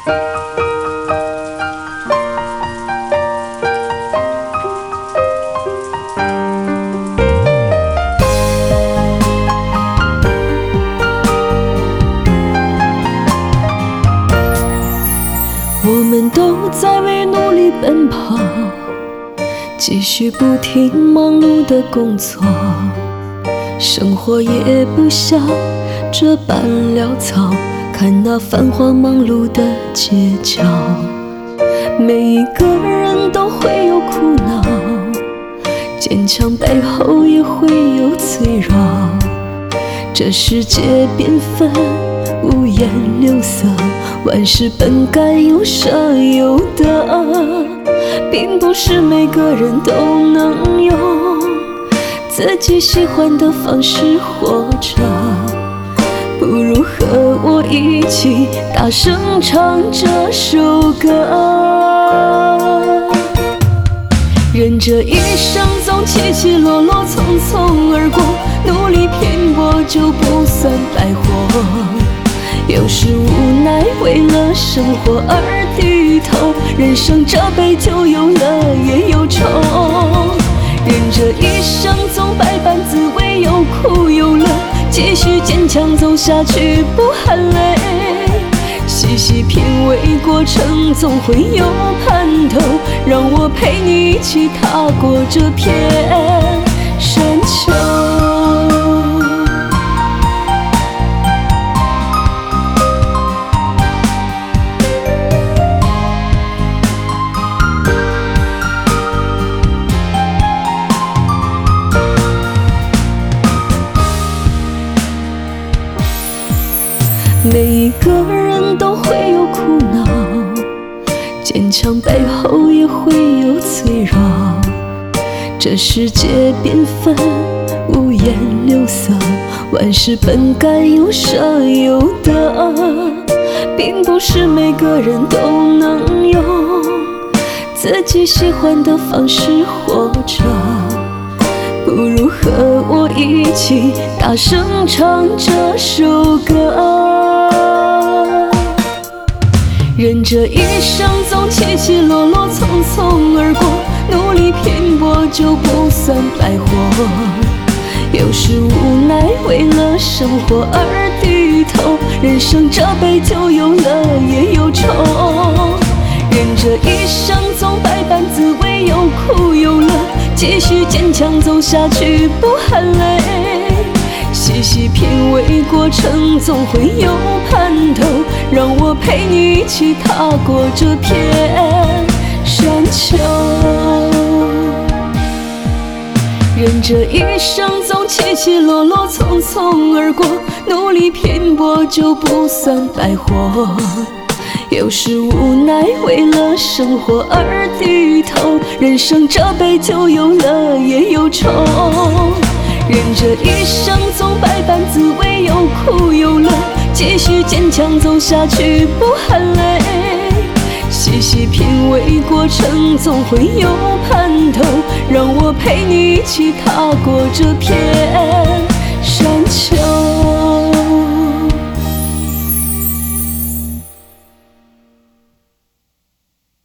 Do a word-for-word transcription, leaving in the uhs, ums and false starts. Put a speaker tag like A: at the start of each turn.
A: 我们都在为努力奔跑，继续不停忙碌的工作，生活也不像这般潦草。看那繁华忙碌的街角，每一个人都会有苦恼，坚强背后也会有脆弱。这世界缤纷五颜六色，万事本该有舍有得，并不是每个人都能用自己喜欢的方式活着。不如和我一起大声唱这首歌。人这一生总起起落落，匆匆而过，努力拼搏就不算白活。有时无奈为了生活而低头，人生这杯酒有乐也有愁。人这一生总百般滋味，有苦有乐，继续坚强走下去不喊累。细细品味过程，总会有盼头，让我陪你一起踏过这片山丘。每一个人都会有苦恼，坚强背后也会有脆弱。这世界缤纷五颜六色，万事本该有舍有得，并不是每个人都能用自己喜欢的方式活着。不如和我一起大声唱这首歌。人这一生总起起落落，匆匆而过，努力拼搏就不算白活。有时无奈为了生活而低头，人生这杯酒有乐也有愁。人这一生总百般滋味，有苦有乐，继续坚强走下去不喊累。细细品味过程，总会有盼头，让我陪你一起踏过这片山丘。人这一生总起起落落，匆匆而过，努力拼搏就不算白活。有时无奈为了生活而低头，人生这杯酒有乐也有愁。人这一生总百般滋味，有苦有乐，继续坚强走下去不喊累。细细品味过程，总会有盼头，让我陪你一起踏过这片山丘。